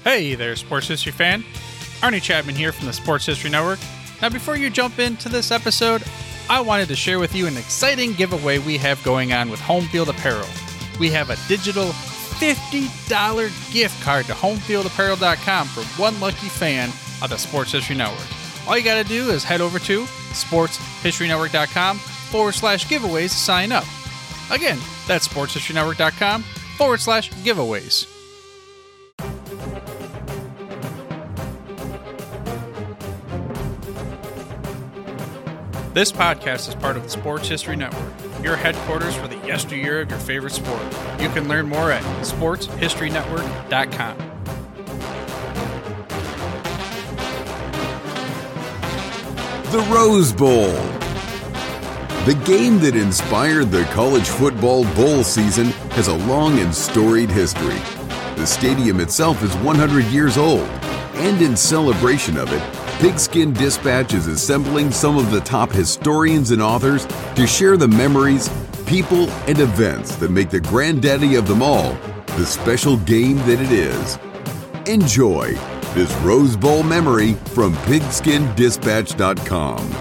Hey there, sports history fan. Arnie Chapman here from the Sports History Network. Now, before you jump into this episode, I wanted to share with you an exciting giveaway we have going on with Home Field Apparel. We have a digital $50 gift card to homefieldapparel.com for one lucky fan of the Sports History Network. All you got to do is head over to sportshistorynetwork.com/giveaways to sign up. Again, that's sportshistorynetwork.com/giveaways. This podcast is part of the Sports History Network, your headquarters for the yesteryear of your favorite sport. You can learn more at sportshistorynetwork.com. The Rose Bowl. The game that inspired the college football bowl season has a long and storied history. The stadium itself is 100 years old, and in celebration of it, Pigskin Dispatch is assembling some of the top historians and authors to share the memories, people, and events that make the granddaddy of them all the special game that it is. Enjoy this Rose Bowl memory from pigskindispatch.com.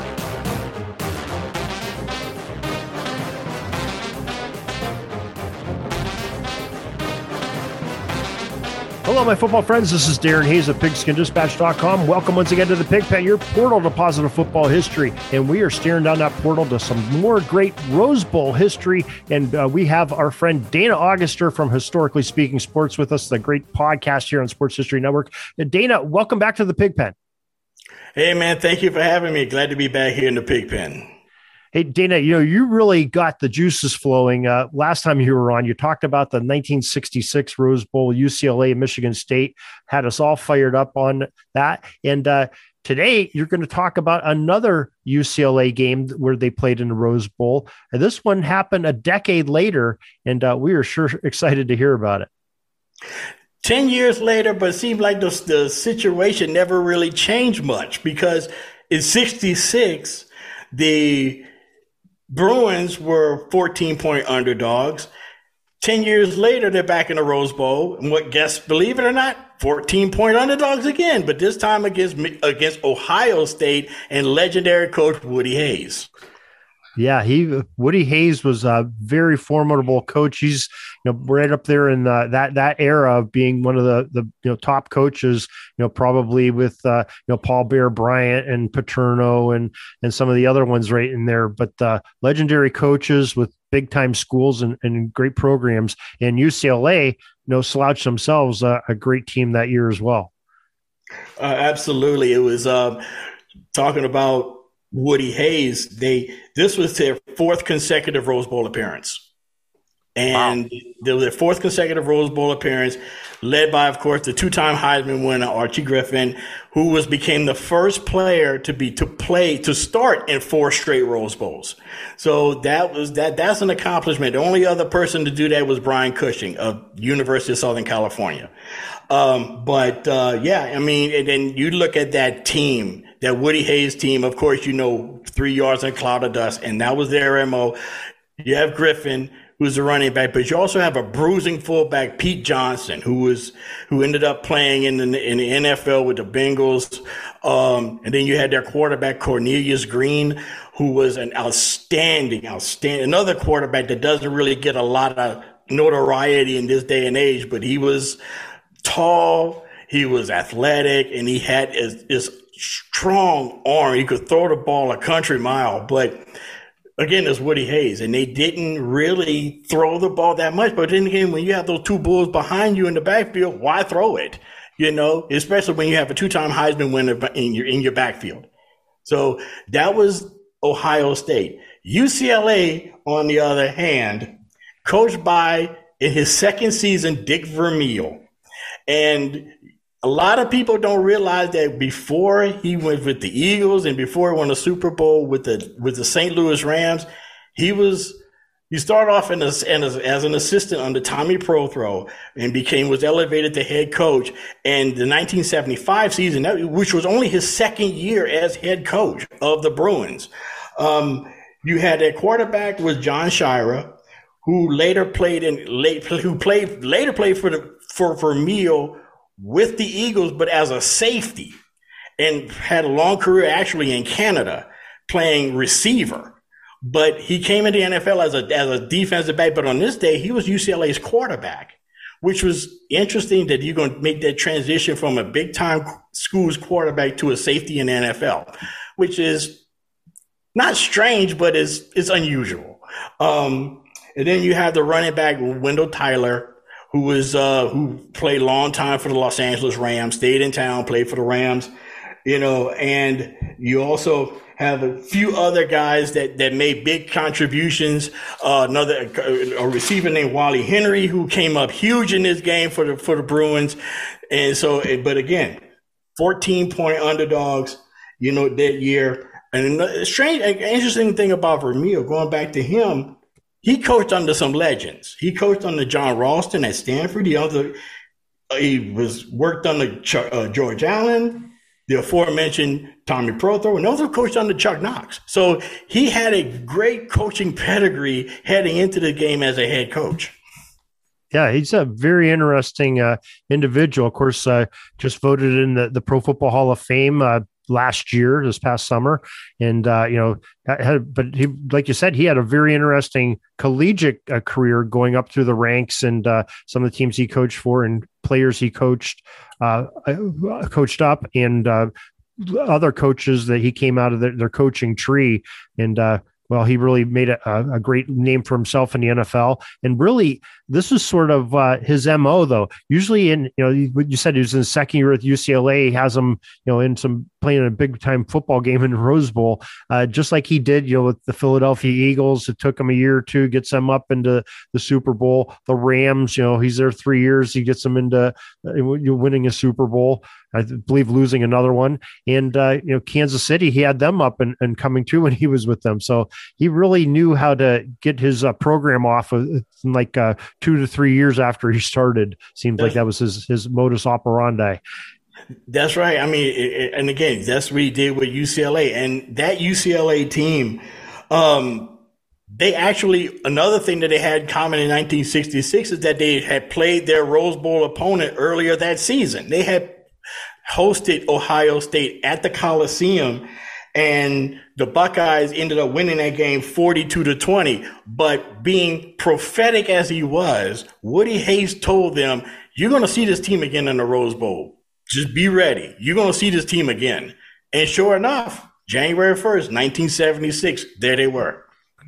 Hello, my football friends. This is Darren Hayes of pigskindispatch.com. Welcome once again to the Pigpen, your portal to positive football history. And we are staring down that portal to some more great Rose Bowl history. And we have our friend Dana Auguster from Historically Speaking Sports with us, the great podcast here on Sports History Network. Dana, welcome back to the Pigpen. Hey, man. Thank you for having me. Glad to be back here in the Pigpen. Hey, Dana, you really got the juices flowing. Last time you were on, you talked about the 1966 Rose Bowl, UCLA, Michigan State, had us all fired up on that. And today you're going to talk about another UCLA game where they played in the Rose Bowl. And this one happened a decade later, and we are sure excited to hear about it. 10 years later, but it seemed like the situation never really changed much, because in 66, the Bruins were 14-point underdogs. 10 years later, they're back in the Rose Bowl. And believe it or not, 14-point underdogs again, but this time against Ohio State and legendary coach Woody Hayes. Yeah, Woody Hayes was a very formidable coach. He's right up there in that era of being one of the top coaches. Probably with Paul Bear Bryant and Paterno and some of the other ones right in there. But legendary coaches with big time schools and great programs. And UCLA, slouched themselves, a great team that year as well. Absolutely, it was talking about Woody Hayes. This was their fourth consecutive Rose Bowl appearance. And There was their fourth consecutive Rose Bowl appearance, led by, of course, the two-time Heisman winner, Archie Griffin, who became the first player to start in 4 straight Rose Bowls. So that's an accomplishment. The only other person to do that was Brian Cushing of University of Southern California. And then you look at that team, that Woody Hayes team, of course, 3 yards in a cloud of dust, and that was their MO. You have Griffin, who's the running back, but you also have a bruising fullback, Pete Johnson, who ended up playing in the NFL with the Bengals. And then you had their quarterback, Cornelius Green, who was an outstanding, another quarterback that doesn't really get a lot of notoriety in this day and age, but he was tall, he was athletic, and he had his strong arm. He could throw the ball a country mile, but again, it's Woody Hayes, and they didn't really throw the ball that much. But then again, when you have those two bulls behind you in the backfield, why throw it? Especially when you have a two-time Heisman winner in your backfield. So that was Ohio State. UCLA, on the other hand, coached by, in his second season, Dick Vermeil. And a lot of people don't realize that before he went with the Eagles and before he won the Super Bowl with the St. Louis Rams, he started off as an assistant under Tommy Prothro and was elevated to head coach. And the 1975 season, which was only his second year as head coach of the Bruins, you had a quarterback was John Shira, who later played for Vermeil with the Eagles, but as a safety, and had a long career actually in Canada playing receiver. But he came into the NFL as a defensive back. But on this day, he was UCLA's quarterback, which was interesting that you're going to make that transition from a big-time school's quarterback to a safety in the NFL, which is not strange, but it's unusual. And then you have the running back, Wendell Tyler, who played a long time for the Los Angeles Rams, stayed in town, played for the Rams, and you also have a few other guys that made big contributions. A receiver named Wally Henry, who came up huge in this game for the Bruins. And so, but again, 14-point underdogs, that year. And a strange, interesting thing about Vermeil, going back to him, he coached under some legends. He coached under John Ralston at Stanford. He worked under George Allen, the aforementioned Tommy Prothro, and also coached under Chuck Knox. So he had a great coaching pedigree heading into the game as a head coach. Yeah, he's a very interesting individual. Of course, just voted in the Pro Football Hall of Fame this past summer. And, but he, like you said, he had a very interesting collegiate career going up through the ranks, and some of the teams he coached for and players he coached up, and other coaches that he came out of their coaching tree. And, he really made a great name for himself in the NFL. And really, this is sort of his MO, though. Usually what you said, he was in his second year with UCLA, he has him, playing a big time football game in the Rose Bowl, just like he did, with the Philadelphia Eagles. It took him a year or two, gets them up into the Super Bowl. The Rams, he's there 3 years. He gets them into winning a Super Bowl. I believe losing another one. And, Kansas City, he had them up and coming too when he was with them. So he really knew how to get his program off in 2 to 3 years after he started. Seems like that was his modus operandi. That's right. I mean, and again, that's what he did with UCLA. And that UCLA team, they actually, another thing that they had in common in 1966 is that they had played their Rose Bowl opponent earlier that season. They had hosted Ohio State at the Coliseum, and the Buckeyes ended up winning that game 42-20. But being prophetic as he was, Woody Hayes told them, "You're going to see this team again in the Rose Bowl. Just be ready. You're going to see this team again." And sure enough, January 1st, 1976, there they were.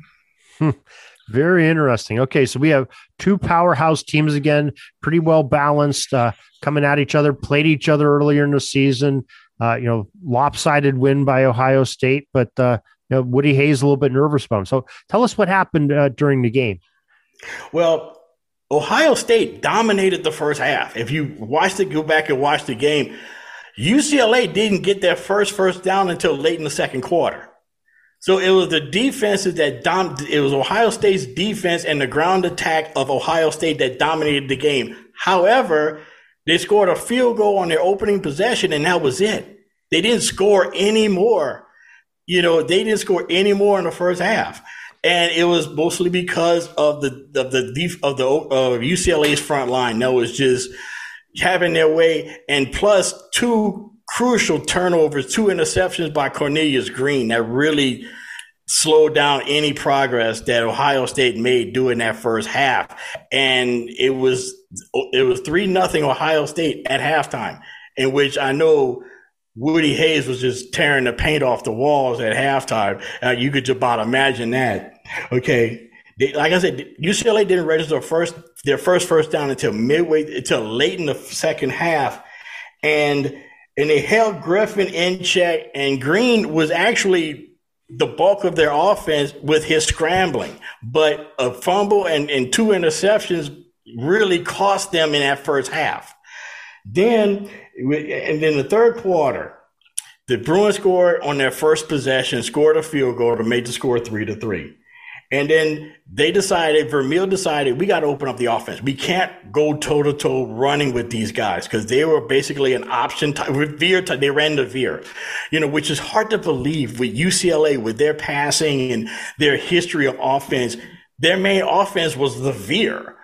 Very interesting. Okay, so we have two powerhouse teams again, pretty well balanced, coming at each other, played each other earlier in the season. Lopsided win by Ohio State, but Woody Hayes a little bit nervous about him. So tell us what happened during the game. Well, Ohio State dominated the first half. If you go back and watch the game, UCLA didn't get their first down until late in the second quarter. So it was the defenses it was Ohio State's defense and the ground attack of Ohio State that dominated the game. However, they scored a field goal on their opening possession, and that was it. They didn't score any more. They didn't score any more in the first half. And it was mostly because of the UCLA's front line that was just having their way, and plus two crucial turnovers, 2 interceptions by Cornelius Green that really slowed down any progress that Ohio State made during that first half. And it was 3-0 Ohio State at halftime, in which I know Woody Hayes was just tearing the paint off the walls at halftime. You could just about imagine that. Okay. Like I said, UCLA didn't register their first down until late in the second half. And they held Griffin in check, and Green was actually the bulk of their offense with his scrambling. But a fumble and 2 interceptions really cost them in that first half. Then the third quarter, the Bruins scored on their first possession, scored a field goal to make the score 3-3. And then Vermeil decided, we got to open up the offense. We can't go toe-to-toe running with these guys because they were basically an option. They ran the veer, which is hard to believe with UCLA, with their passing and their history of offense. Their main offense was the veer.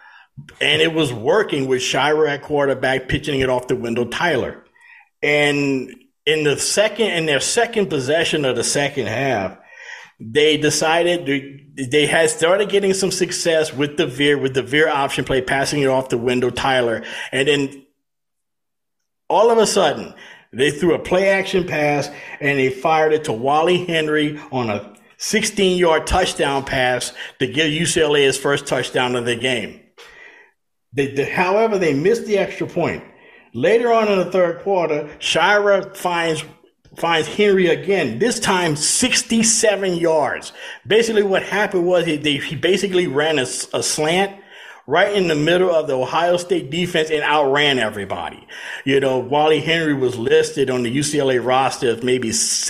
And it was working with Shira at quarterback, pitching it off to Wendell Tyler. And in their second possession of the second half, they decided they had started getting some success with the veer option play, passing it off to Wendell Tyler. And then all of a sudden, they threw a play action pass and they fired it to Wally Henry on a 16-yard touchdown pass to give UCLA his first touchdown of the game. However, they missed the extra point. Later on in the third quarter, Shira finds Henry again, this time 67 yards. Basically what happened was he basically ran a slant right in the middle of the Ohio State defense and outran everybody. Wally Henry was listed on the UCLA roster as maybe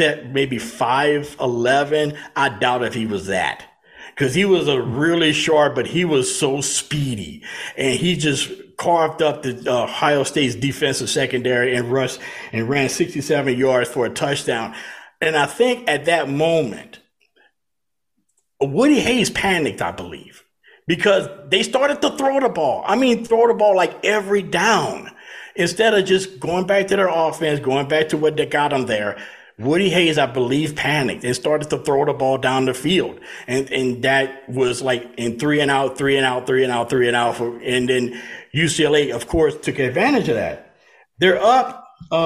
5'11". I doubt if he was that, because he was a really short, but he was so speedy, and he just carved up the Ohio State's defensive secondary and ran 67 yards for a touchdown. And I think at that moment, Woody Hayes panicked, I believe, because they started to throw the ball. I mean, throw the ball like every down. Instead of just going back to their offense, going back to what they got them there, Woody Hayes, I believe, panicked and started to throw the ball down the field. And that was like in 3 and out. And then UCLA, of course, took advantage of that. They're up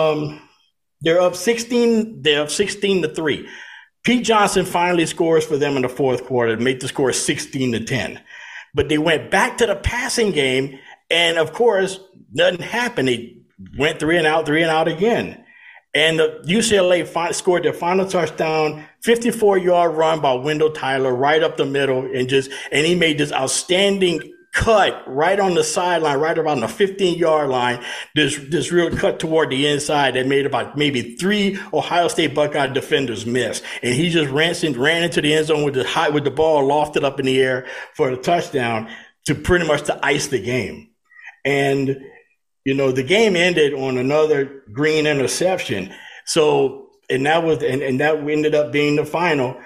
16-3. Pete Johnson finally scores for them in the fourth quarter to make the score 16-10. But they went back to the passing game, and of course, nothing happened. They went 3 and out again. And the UCLA scored their final touchdown, 54-yard run by Wendell Tyler right up the middle, and he made this outstanding cut right on the sideline, right around the 15-yard line. This real cut toward the inside that made about maybe 3 Ohio State Buckeye defenders miss, and he just ran into the end zone with the ball lofted up in the air for the touchdown to pretty much to ice the game. And the game ended on another green interception. So, and that ended up being the final,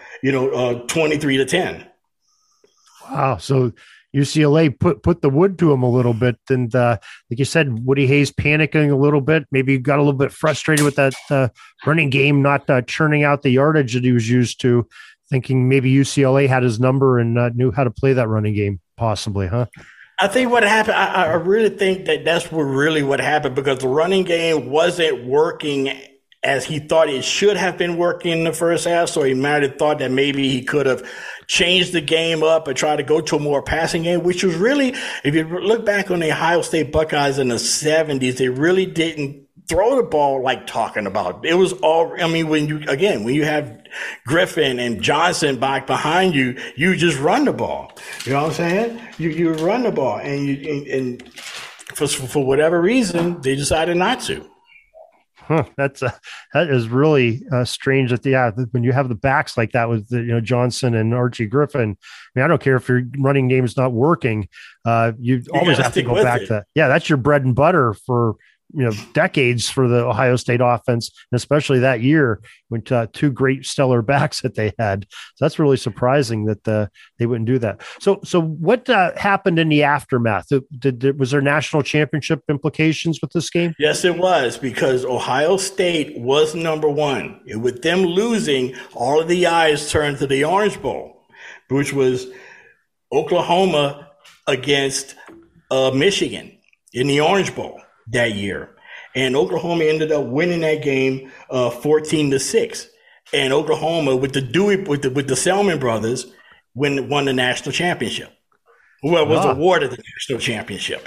23-10. Wow. So UCLA put the wood to him a little bit. And like you said, Woody Hayes panicking a little bit, maybe got a little bit frustrated with that running game, not churning out the yardage that he was used to, thinking maybe UCLA had his number and knew how to play that running game, possibly, huh? I think what happened, I really think that's what happened, because the running game wasn't working as he thought it should have been working in the first half. So he might have thought that maybe he could have changed the game up and tried to go to a more passing game, which was really, if you look back on the Ohio State Buckeyes in the 70s, they really didn't throw the ball like talking about. It was all, I mean, when you have Griffin and Johnson back behind you, you just run the ball. You know what I'm saying? You run the ball, and for whatever reason, they decided not to. Huh, that is really strange. When you have the backs like that with Johnson and Archie Griffin, I mean, I don't care if your running game is not working. You always have to go back to that. Yeah, that's your bread and butter for decades for the Ohio State offense, and especially that year when 2 great stellar backs that they had. So that's really surprising that they wouldn't do that. So what happened in the aftermath? Was there national championship implications with this game? Yes, it was, because Ohio State was number 1. And with them losing, all of the eyes turned to the Orange Bowl, which was Oklahoma against Michigan in the Orange Bowl that year. And Oklahoma ended up winning that game 14-6. And Oklahoma, with the Selman brothers, won the national championship. Well, was awarded the national championship.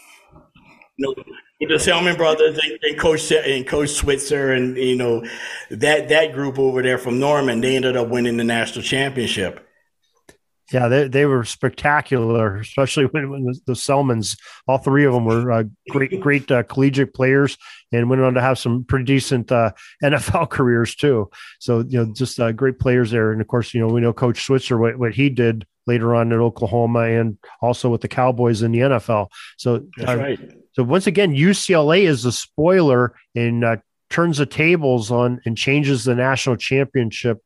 With the Selman brothers and Coach Switzer and that group over there from Norman, they ended up winning the national championship. Yeah, they were spectacular, especially when the Selmans, all 3 of them were great collegiate players and went on to have some pretty decent NFL careers too. So, just great players there. And of course, we know Coach Switzer, what he did later on in Oklahoma and also with the Cowboys in the NFL. So that's right. So once again, UCLA is a spoiler and turns the tables on and changes the national championship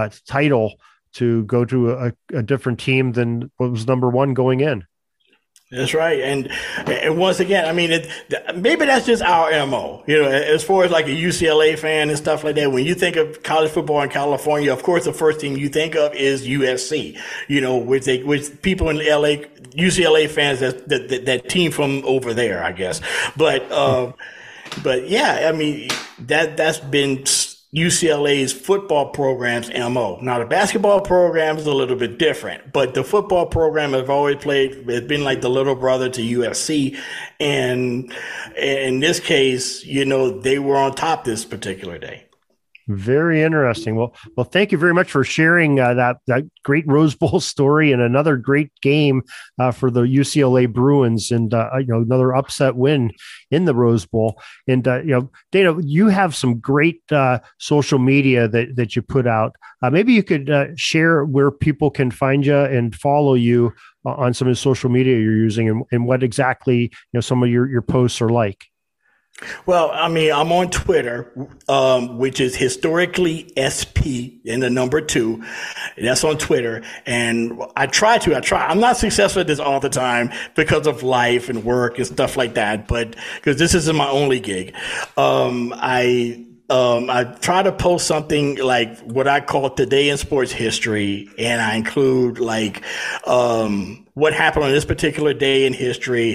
title to go to a different team than what was number 1 going in. That's right. And once again, I mean, maybe that's just our MO, as far as like a UCLA fan and stuff like that. When you think of college football in California, of course, the first thing you think of is USC, with people in LA, UCLA fans, that team from over there, I guess. But yeah, I mean, that's been UCLA's football program's MO. Now, the basketball program is a little bit different, but the football program has been like the little brother to USC. And in this case, they were on top this particular day. Very interesting. Well, thank you very much for sharing that great Rose Bowl story and another great game for the UCLA Bruins, and another upset win in the Rose Bowl. And Dana, you have some great social media that you put out. Maybe you could share where people can find you and follow you on some of the social media you're using, and what exactly some of your posts are like. Well, I mean, I'm on Twitter, which is historically SP and the number 2. That's on Twitter. And I try. I'm not successful at this all the time because of life and work and stuff like that, but because this isn't my only gig. I try to post something like what I call Today in Sports History, and I include like what happened on this particular day in history,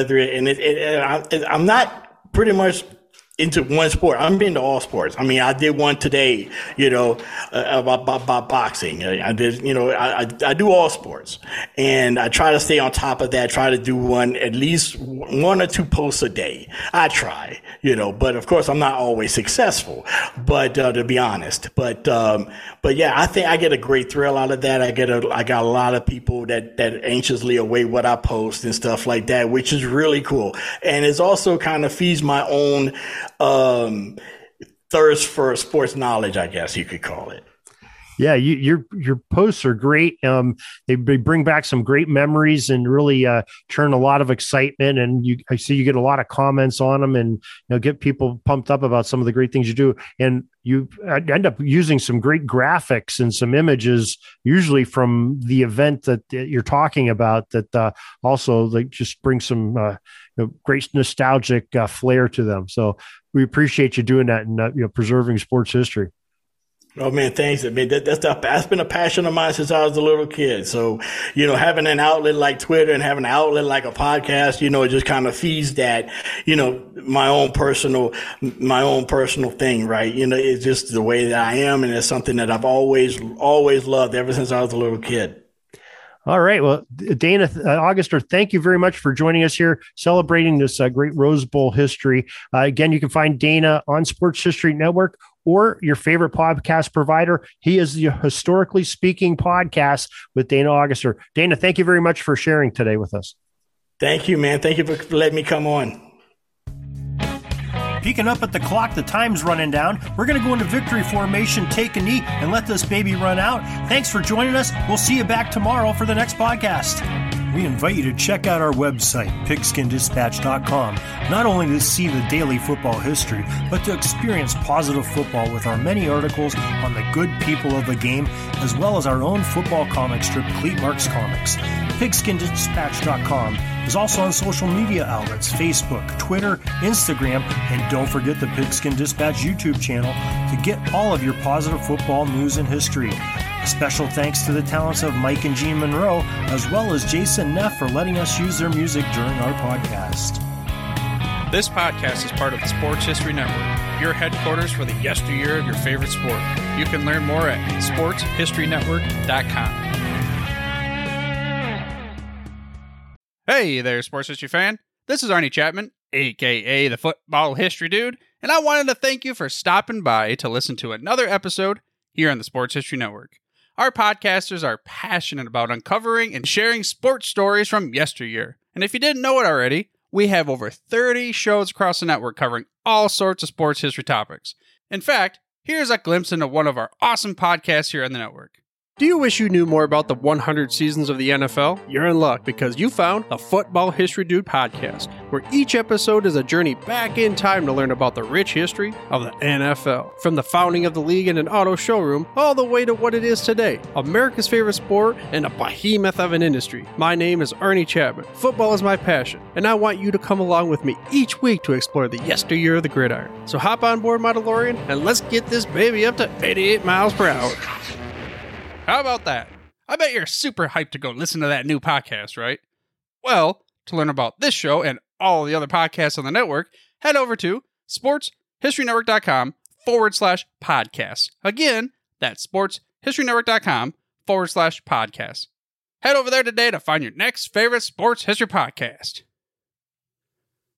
I'm not pretty much into one sport. I'm into all sports. I mean, I did one today, about boxing. I did, I do all sports, and I try to stay on top of that. Try to do at least 1 or 2 posts a day. I try, but of course I'm not always successful, but, to be honest, but yeah, I think I get a great thrill out of that. I got a lot of people that anxiously await what I post and stuff like that, which is really cool. And it's also kind of feeds my own, thirst for sports knowledge, I guess you could call it. Yeah, your posts are great. They bring back some great memories and really churn a lot of excitement. And I see you get a lot of comments on them, and get people pumped up about some of the great things you do. And you end up using some great graphics and some images, usually from the event that you're talking about, that also like just bring some great nostalgic flair to them. So we appreciate you doing that and preserving sports history. Oh man, thanks. I mean, that's been a passion of mine since I was a little kid. So, having an outlet like Twitter and having an outlet like a podcast, it just kind of feeds that, my own personal thing, right? It's just the way that I am, and it's something that I've always loved ever since I was a little kid. All right. Well, Dana Auguster, thank you very much for joining us here, celebrating this great Rose Bowl history. Again, you can find Dana on Sports History Network or your favorite podcast provider. He is the Historically Speaking podcast with Dana Auguster. Dana, thank you very much for sharing today with us. Thank you, man. Thank you for letting me come on. Peeking up at the clock, the time's running down. We're going to go into victory formation, take a knee, and let this baby run out. Thanks for joining us. We'll see you back tomorrow for the next podcast. We invite you to check out our website, pigskindispatch.com, not only to see the daily football history, but to experience positive football with our many articles on the good people of the game, as well as our own football comic strip, Cleat Marks Comics. Pigskindispatch.com is also on social media outlets, Facebook, Twitter, Instagram, and don't forget the Pigskin Dispatch YouTube channel to get all of your positive football news and history. A special thanks to the talents of Mike and Gene Monroe, as well as Jason Neff for letting us use their music during our podcast. This podcast is part of the Sports History Network, your headquarters for the yesteryear of your favorite sport. You can learn more at sportshistorynetwork.com. Hey there, sports history fan. This is Arnie Chapman, a.k.a. the Football History Dude, and I wanted to thank you for stopping by to listen to another episode here on the Sports History Network. Our podcasters are passionate about uncovering and sharing sports stories from yesteryear. And if you didn't know it already, we have over 30 shows across the network covering all sorts of sports history topics. In fact, here's a glimpse into one of our awesome podcasts here on the network. Do you wish you knew more about the 100 seasons of the NFL? You're in luck because you found the Football History Dude podcast, where each episode is a journey back in time to learn about the rich history of the NFL. From the founding of the league in an auto showroom, all the way to what it is today, America's favorite sport and a behemoth of an industry. My name is Ernie Chapman. Football is my passion, and I want you to come along with me each week to explore the yesteryear of the gridiron. So hop on board my DeLorean and let's get this baby up to 88 miles per hour. How about that? I bet you're super hyped to go listen to that new podcast, right? Well, to learn about this show and all the other podcasts on the network, head over to sportshistorynetwork.com/podcasts. Again, that's sportshistorynetwork.com/podcasts. Head over there today to find your next favorite sports history podcast.